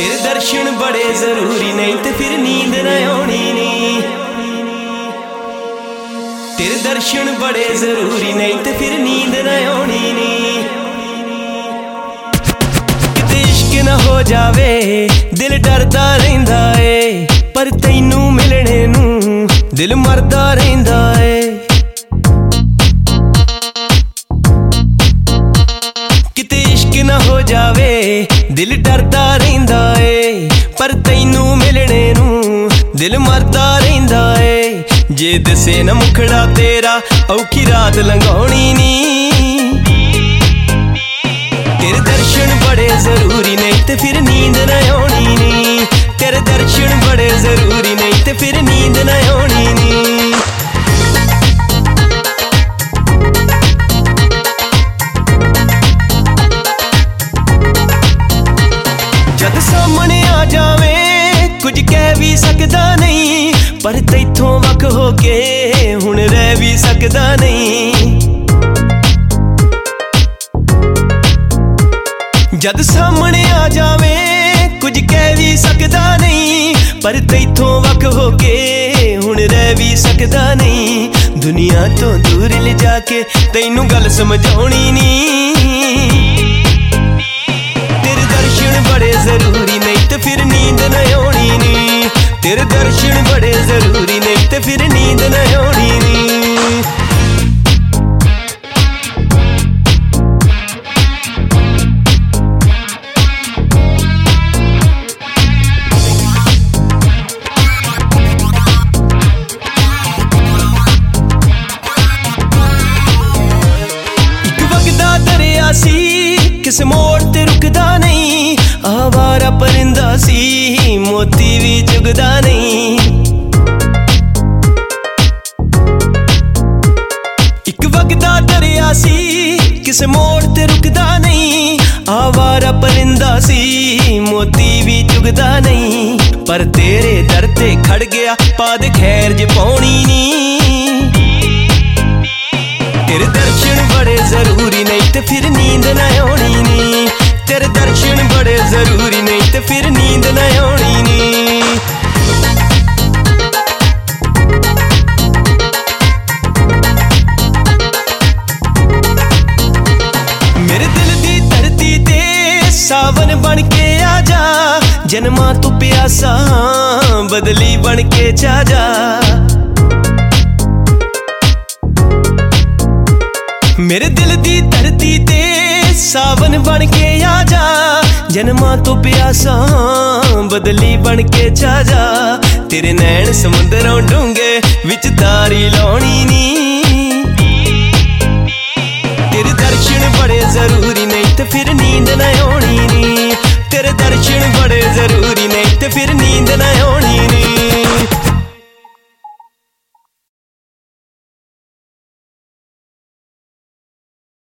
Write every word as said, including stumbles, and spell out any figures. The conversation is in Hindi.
तेरे दर्शन बड़े जरूरी नहीं ते फिर नींद न आनी नहीं। तेरे दर्शन बड़े जरूरी नहीं ते फिर नींद न आनी नहीं। किते इश्क न हो जावे दिल डरदा रहिंदा है, पर तैनू मिलने नू दिल मरदा रहिंदा है। किते इश्क न हो जावे दिल डरदा रहिंदा है, पर तैनू मिलने नू दिल मरदा रहिंदा है। जे दसे न मुखड़ा तेरा औखी रात लंघाउणी नी। तेरे दर्शन बड़े जरूरी नहीं ते फिर नींद न आनी नी। तेरे दर्शन बड़े जरूरी नहीं ते फिर नींद न आनी नी। जद सामने आ जावे कुछ कह भी सकदा नहीं, पर तैथों वख हो के हुण रह भी सकदा नहीं। जद सामने आ जावे कुछ कह भी सकदा नहीं, पर तैथों वख हो के हुण रह भी सकदा नहीं। दुनिया तो दूर ले जाके तैनू गल समझाउणी नी। तेरे दर्शन बड़े जरूरी नहीं ते फिर नींद न आनी नी। तेरे दर्शन बड़े जरूरी नहीं ते फिर नींद न आनी नी। एक वगदा दरिया सी किस मोड़ ते रुकदा नहीं, आवारा परिंदा सी मोती भी चुगदा नहीं। एक वगदा दरिया सी किस मोड़ ते रुकदा नहीं, आवारा परिंदा सी मोती भी चुगदा नहीं। पर तेरे दर ते खड़ गया पाद खैर ज पाउणी नी। तेरे दर्शन बड़े जरूरी नहीं ते फिर नींद न आनी नी। तेरे दर्शन बड़े जरूरी नहीं ते फिर नींद न आनी नी। मेरे दिल दी धरती ते सावन बन के आ जा, जन्मां तू प्यासा बदली बन के जा जा। मेरे दिल दी धरती ते सावन बन के आ जा, जन्मां तो प्यासा बदली बन के जा जा। तेरे नैन समुंदरों डूंगे विच तारी लाउणी नी। तेरे दर्शन बड़े जरूरी नहीं ते फिर नींद न आनी नी। तेरे दर्शन बड़े जरूरी नहीं ते फिर नींद न आनी।